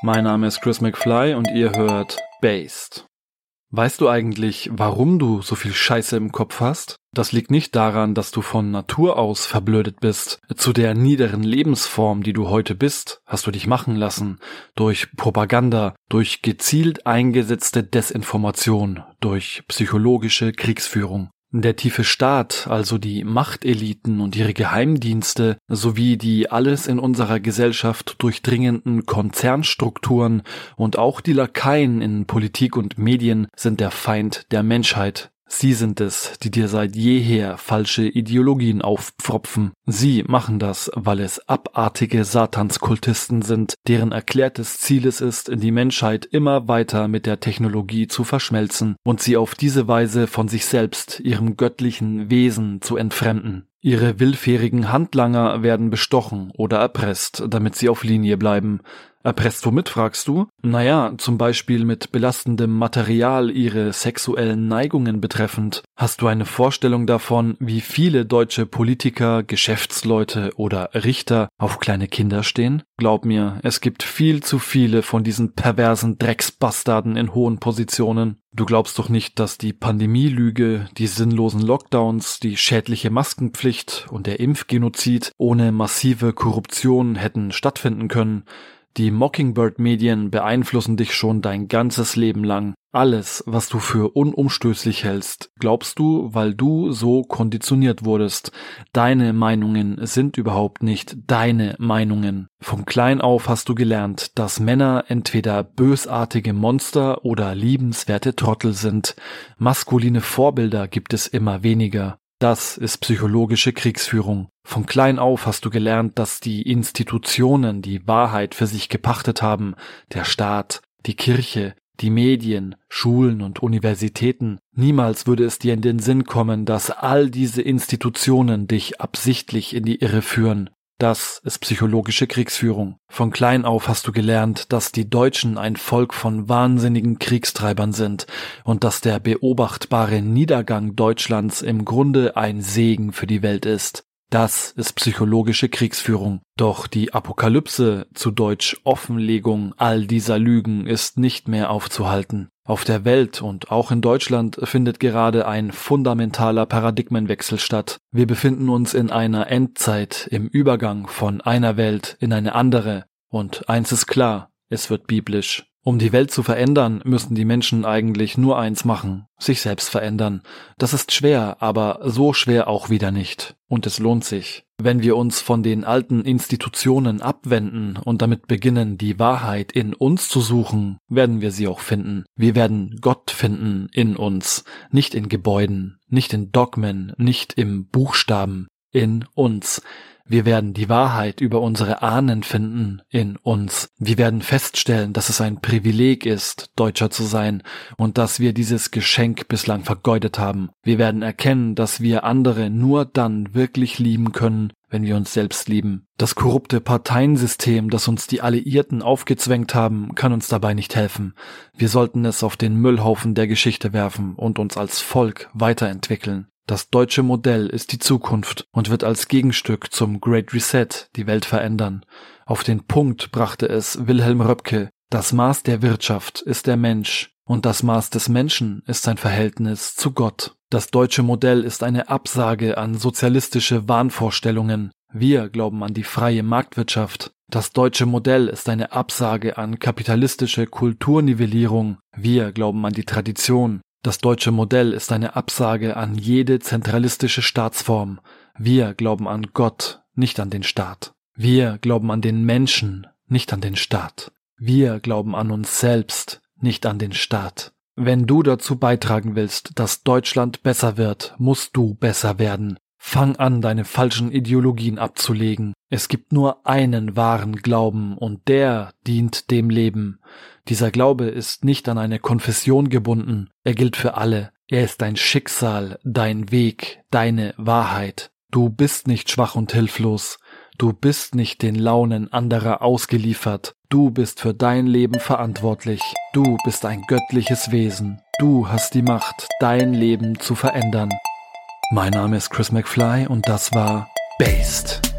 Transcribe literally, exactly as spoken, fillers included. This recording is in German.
Mein Name ist Chris McFly und ihr hört Based. Weißt du eigentlich, warum du so viel Scheiße im Kopf hast? Das liegt nicht daran, dass du von Natur aus verblödet bist. Zu der niederen Lebensform, die du heute bist, hast du dich machen lassen. Durch Propaganda, durch gezielt eingesetzte Desinformation, durch psychologische Kriegsführung. Der tiefe Staat, also die Machteliten und ihre Geheimdienste, sowie die alles in unserer Gesellschaft durchdringenden Konzernstrukturen und auch die Lakaien in Politik und Medien sind der Feind der Menschheit. Sie sind es, die dir seit jeher falsche Ideologien aufpfropfen. Sie machen das, weil es abartige Satanskultisten sind, deren erklärtes Ziel es ist, die Menschheit immer weiter mit der Technologie zu verschmelzen und sie auf diese Weise von sich selbst, ihrem göttlichen Wesen, zu entfremden. Ihre willfährigen Handlanger werden bestochen oder erpresst, damit sie auf Linie bleiben. Erpresst womit, fragst du? Naja, zum Beispiel mit belastendem Material ihre sexuellen Neigungen betreffend. Hast du eine Vorstellung davon, wie viele deutsche Politiker, Geschäftsleute oder Richter auf kleine Kinder stehen? Glaub mir, es gibt viel zu viele von diesen perversen Drecksbastarden in hohen Positionen. Du glaubst doch nicht, dass die Pandemielüge, die sinnlosen Lockdowns, die schädliche Maskenpflicht und der Impfgenozid ohne massive Korruption hätten stattfinden können. Die Mockingbird-Medien beeinflussen dich schon dein ganzes Leben lang. Alles, was du für unumstößlich hältst, glaubst du, weil du so konditioniert wurdest. Deine Meinungen sind überhaupt nicht deine Meinungen. Von klein auf hast du gelernt, dass Männer entweder bösartige Monster oder liebenswerte Trottel sind. Maskuline Vorbilder gibt es immer weniger. Das ist psychologische Kriegsführung. Von klein auf hast du gelernt, dass die Institutionen die Wahrheit für sich gepachtet haben, der Staat, die Kirche, die Medien, Schulen und Universitäten. Niemals würde es dir in den Sinn kommen, dass all diese Institutionen dich absichtlich in die Irre führen. Das ist psychologische Kriegsführung. Von klein auf hast du gelernt, dass die Deutschen ein Volk von wahnsinnigen Kriegstreibern sind und dass der beobachtbare Niedergang Deutschlands im Grunde ein Segen für die Welt ist. Das ist psychologische Kriegsführung. Doch die Apokalypse, zu Deutsch Offenlegung all dieser Lügen, ist nicht mehr aufzuhalten. Auf der Welt und auch in Deutschland findet gerade ein fundamentaler Paradigmenwechsel statt. Wir befinden uns in einer Endzeit, im Übergang von einer Welt in eine andere. Und eins ist klar, es wird biblisch. Um die Welt zu verändern, müssen die Menschen eigentlich nur eins machen, sich selbst verändern. Das ist schwer, aber so schwer auch wieder nicht. Und es lohnt sich. Wenn wir uns von den alten Institutionen abwenden und damit beginnen, die Wahrheit in uns zu suchen, werden wir sie auch finden. Wir werden Gott finden in uns, nicht in Gebäuden, nicht in Dogmen, nicht im Buchstaben, in uns. Wir werden die Wahrheit über unsere Ahnen finden in uns. Wir werden feststellen, dass es ein Privileg ist, Deutscher zu sein und dass wir dieses Geschenk bislang vergeudet haben. Wir werden erkennen, dass wir andere nur dann wirklich lieben können, wenn wir uns selbst lieben. Das korrupte Parteiensystem, das uns die Alliierten aufgezwängt haben, kann uns dabei nicht helfen. Wir sollten es auf den Müllhaufen der Geschichte werfen und uns als Volk weiterentwickeln. Das deutsche Modell ist die Zukunft und wird als Gegenstück zum Great Reset die Welt verändern. Auf den Punkt brachte es Wilhelm Röpke: Das Maß der Wirtschaft ist der Mensch und das Maß des Menschen ist sein Verhältnis zu Gott. Das deutsche Modell ist eine Absage an sozialistische Wahnvorstellungen. Wir glauben an die freie Marktwirtschaft. Das deutsche Modell ist eine Absage an kapitalistische Kulturnivellierung. Wir glauben an die Tradition. Das deutsche Modell ist eine Absage an jede zentralistische Staatsform. Wir glauben an Gott, nicht an den Staat. Wir glauben an den Menschen, nicht an den Staat. Wir glauben an uns selbst, nicht an den Staat. Wenn du dazu beitragen willst, dass Deutschland besser wird, musst du besser werden. Fang an, deine falschen Ideologien abzulegen. Es gibt nur einen wahren Glauben und der dient dem Leben. Dieser Glaube ist nicht an eine Konfession gebunden. Er gilt für alle. Er ist dein Schicksal, dein Weg, deine Wahrheit. Du bist nicht schwach und hilflos. Du bist nicht den Launen anderer ausgeliefert. Du bist für dein Leben verantwortlich. Du bist ein göttliches Wesen. Du hast die Macht, dein Leben zu verändern. Mein Name ist Chris McFly und das war Based.